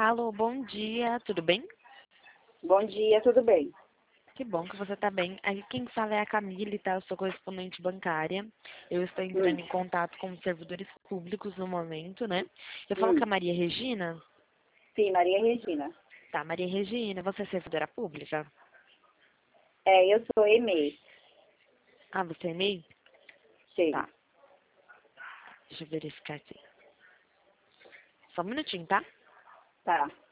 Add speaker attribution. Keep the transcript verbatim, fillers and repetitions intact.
Speaker 1: Alô, bom dia, tudo bem?
Speaker 2: Bom dia, tudo bem?
Speaker 1: Que bom que você está bem. Aqui quem fala é a Camille, tá? Eu sou correspondente bancária. Eu estou entrando
Speaker 2: Hum,
Speaker 1: em contato com os servidores públicos no momento, né? Eu falo com a
Speaker 2: hum.
Speaker 1: Maria Regina.
Speaker 2: Sim, Maria Regina.
Speaker 1: Tá, Maria Regina, você é servidora pública?
Speaker 2: É, eu sou E M E.
Speaker 1: Ah, você é M E I?
Speaker 2: Sim,
Speaker 1: Tá, deixa eu verificar aqui. Só um minutinho, tá?
Speaker 2: tá.